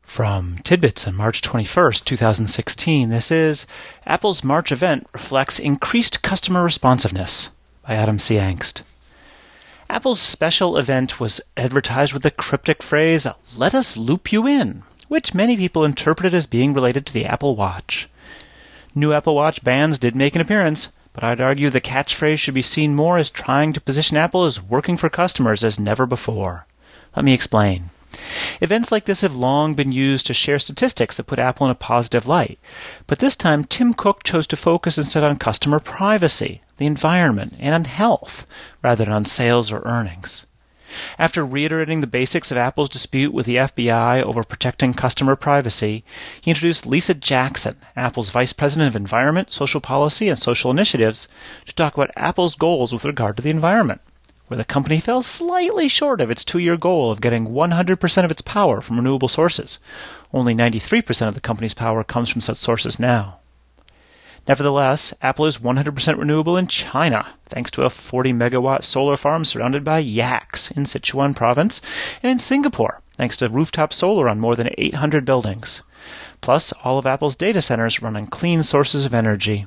From Tidbits on March 21st, 2016, this is Apple's March event reflects increased customer responsiveness by Adam C. Angst. Apple's special event was advertised with the cryptic phrase, "Let us loop you in," which many people interpreted as being related to the Apple Watch. New Apple Watch bands did make an appearance, but I'd argue the catchphrase should be seen more as trying to position Apple as working for customers as never before. Let me explain. Events like this have long been used to share statistics that put Apple in a positive light. But this time, Tim Cook chose to focus instead on customer privacy, the environment, and on health, rather than on sales or earnings. After reiterating the basics of Apple's dispute with the FBI over protecting customer privacy, he introduced Lisa Jackson, Apple's Vice President of Environment, Social Policy, and Social Initiatives, to talk about Apple's goals with regard to the environment, where the company fell slightly short of its 2-year goal of getting 100% of its power from renewable sources. Only 93% of the company's power comes from such sources now. Nevertheless, Apple is 100% renewable in China, thanks to a 40-megawatt solar farm surrounded by yaks in Sichuan province, and in Singapore, thanks to rooftop solar on more than 800 buildings. Plus, all of Apple's data centers run on clean sources of energy.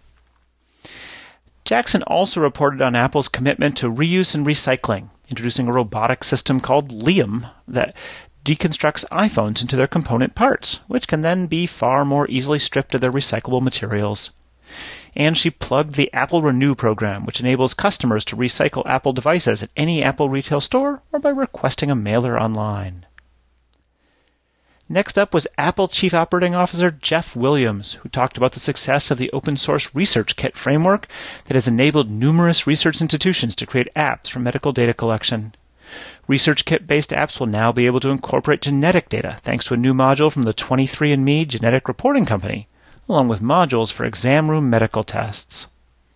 Jackson also reported on Apple's commitment to reuse and recycling, introducing a robotic system called Liam that deconstructs iPhones into their component parts, which can then be far more easily stripped of their recyclable materials. And she plugged the Apple Renew program, which enables customers to recycle Apple devices at any Apple retail store or by requesting a mailer online. Next up was Apple Chief Operating Officer Jeff Williams, who talked about the success of the open-source ResearchKit framework that has enabled numerous research institutions to create apps for medical data collection. ResearchKit-based apps will now be able to incorporate genetic data thanks to a new module from the 23andMe genetic reporting company, along with modules for exam room medical tests.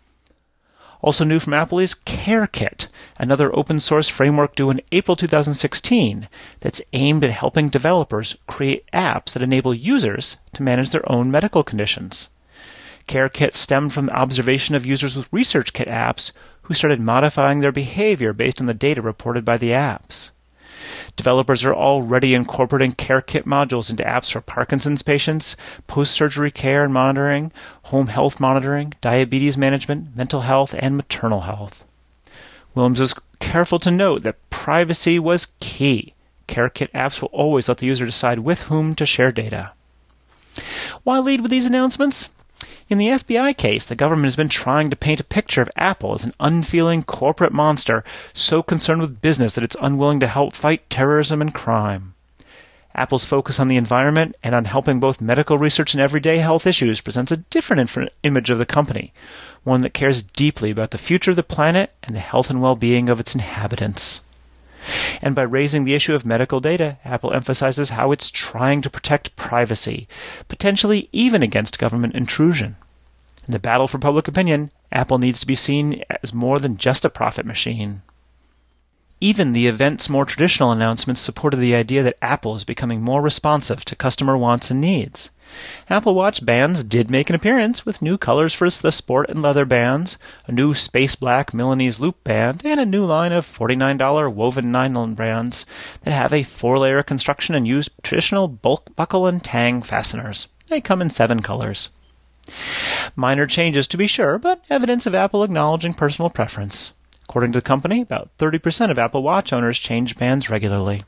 Also new from Apple is CareKit, another open-source framework due in April 2016 that's aimed at helping developers create apps that enable users to manage their own medical conditions. CareKit stemmed from the observation of users with ResearchKit apps who started modifying their behavior based on the data reported by the apps. Developers are already incorporating CareKit modules into apps for Parkinson's patients, post-surgery care and monitoring, home health monitoring, diabetes management, mental health, and maternal health. Williams was careful to note that privacy was key. CareKit apps will always let the user decide with whom to share data. Why lead with these announcements? In the FBI case, the government has been trying to paint a picture of Apple as an unfeeling corporate monster so concerned with business that it's unwilling to help fight terrorism and crime. Apple's focus on the environment and on helping both medical research and everyday health issues presents a different image of the company, one that cares deeply about the future of the planet and the health and well-being of its inhabitants. And by raising the issue of medical data, Apple emphasizes how it's trying to protect privacy, potentially even against government intrusion. In the battle for public opinion, Apple needs to be seen as more than just a profit machine. Even the event's more traditional announcements supported the idea that Apple is becoming more responsive to customer wants and needs. Apple Watch bands did make an appearance with new colors for the sport and leather bands, a new space black Milanese loop band, and a new line of $49 woven nylon bands that have a 4-layer construction and use traditional bulk buckle and tang fasteners. They come in 7 colors. Minor changes to be sure, but evidence of Apple acknowledging personal preference. According to the company, about 30% of Apple Watch owners change bands regularly.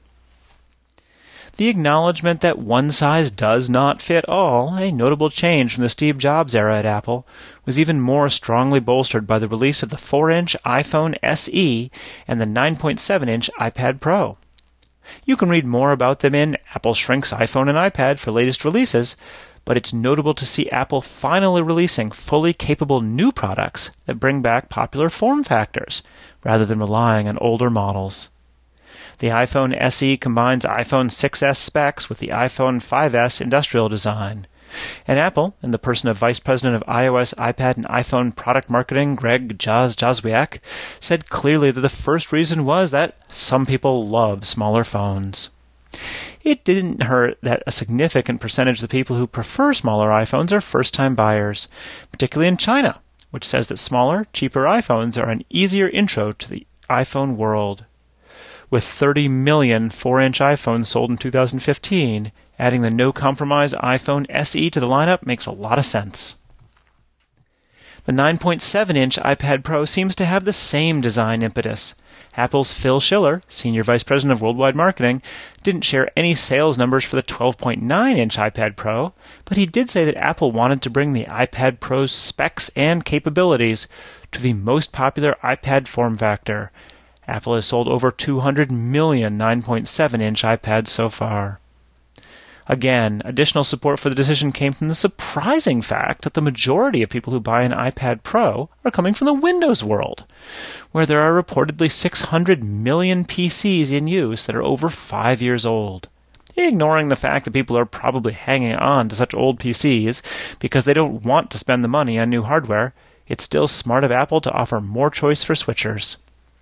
The acknowledgement that one size does not fit all, a notable change from the Steve Jobs era at Apple, was even more strongly bolstered by the release of the 4-inch iPhone SE and the 9.7-inch iPad Pro. You can read more about them in Apple Shrinks iPhone and iPad for latest releases, but it's notable to see Apple finally releasing fully capable new products that bring back popular form factors, rather than relying on older models. The iPhone SE combines iPhone 6s specs with the iPhone 5s industrial design. And Apple, in the person of Vice President of iOS, iPad, and iPhone product marketing, Greg Jazwiak, said clearly that the first reason was that some people love smaller phones. It didn't hurt that a significant percentage of the people who prefer smaller iPhones are first-time buyers, particularly in China, which says that smaller, cheaper iPhones are an easier intro to the iPhone world. With 30 million 4-inch iPhones sold in 2015, Adding the no-compromise iPhone SE to the lineup makes a lot of sense. The 9.7-inch iPad Pro seems to have the same design impetus. Apple's Phil Schiller, Senior Vice President of Worldwide Marketing, didn't share any sales numbers for the 12.9-inch iPad Pro, but he did say that Apple wanted to bring the iPad Pro's specs and capabilities to the most popular iPad form factor. Apple has sold over 200 million 9.7-inch iPads so far. Again, additional support for the decision came from the surprising fact that the majority of people who buy an iPad Pro are coming from the Windows world, where there are reportedly 600 million PCs in use that are over 5 years old. Ignoring the fact that people are probably hanging on to such old PCs because they don't want to spend the money on new hardware, it's still smart of Apple to offer more choice for switchers.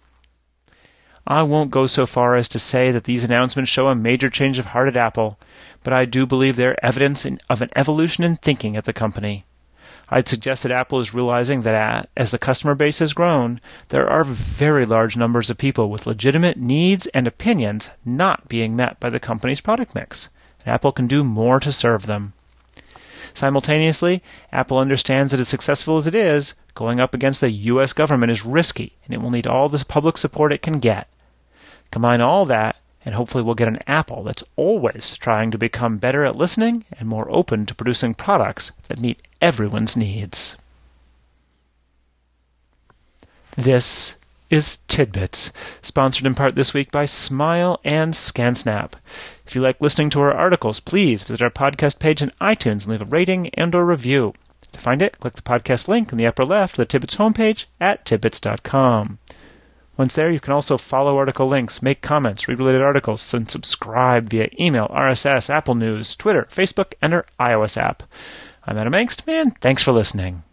I won't go so far as to say that these announcements show a major change of heart at Apple, but I do believe they're evidence of an evolution in thinking at the company. I'd suggest that Apple is realizing that as the customer base has grown, there are very large numbers of people with legitimate needs and opinions not being met by the company's product mix, and Apple can do more to serve them. Simultaneously, Apple understands that as successful as it is, going up against the U.S. government is risky, and it will need all the public support it can get. Combine all that, and hopefully we'll get an Apple that's always trying to become better at listening and more open to producing products that meet everyone's needs. This is Tidbits, sponsored in part this week by Smile and ScanSnap. If you like listening to our articles, please visit our podcast page in iTunes and leave a rating and or review. To find it, click the podcast link in the upper left of the Tidbits homepage at tidbits.com. Once there, you can also follow article links, make comments, read related articles, and subscribe via email, RSS, Apple News, Twitter, Facebook, and our iOS app. I'm Adam Engst, and thanks for listening.